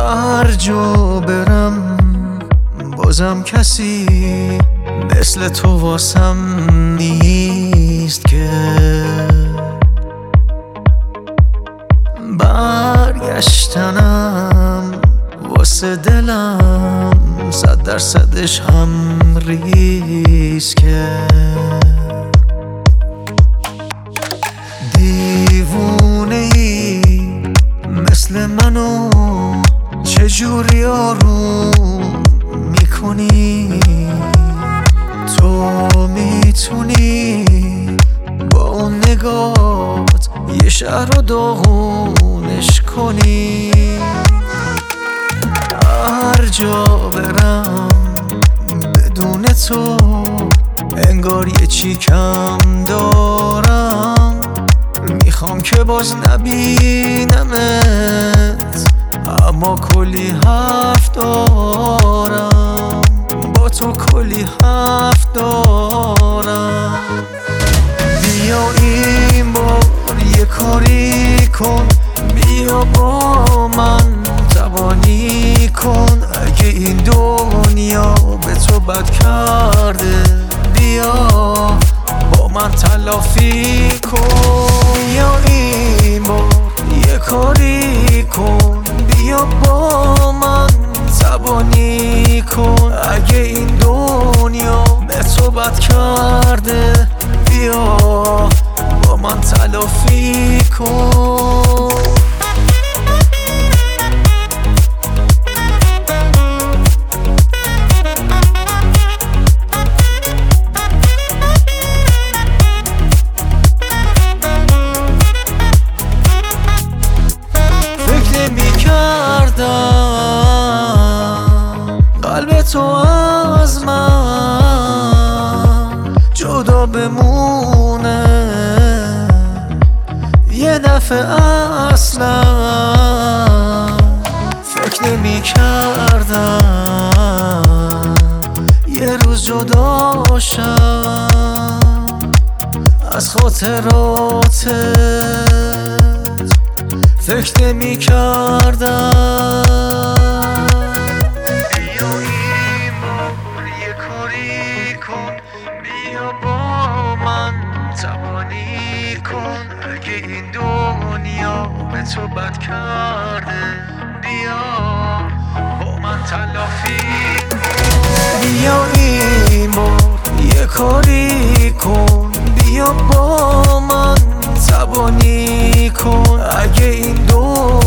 هر جا برم بازم کسی مثل تو واسم نیست که برگشتنم واسه دلم 100% هم ریسکه. دیوونه‌ای مثل منو چجوری آروم میکنی؟ تو میتونی با اون نگات یه شهر رو داغونش کنی. هر جا برم بدون تو انگار یه چی کم دارم. میخوام که باز نبینمت اما کلی حرف دارم، با تو کلی حرف دارم. بیا این بار یه کاری کن، بیا با من تبانی کن. اگه این دنیا به تو بد کرده بیا با من تلافی کن. بیا این بار یه کاری کن، بیا با من تبانی کن. اگه این دنیا به تو بد کرده بیا با من تلافی کن. قلب تو از من جدا بمونه یه دفعه، اصلا فکر نمی کردم یه روز جدا شم از خاطراتت. فکر نمی کردم بیا با من تبانی کن. اگه این دنیا به تو بد کرده بیا با من تلافی کن. بیا این بار یه کاری کن، بیا با من تبانی کن. اگه این دنیا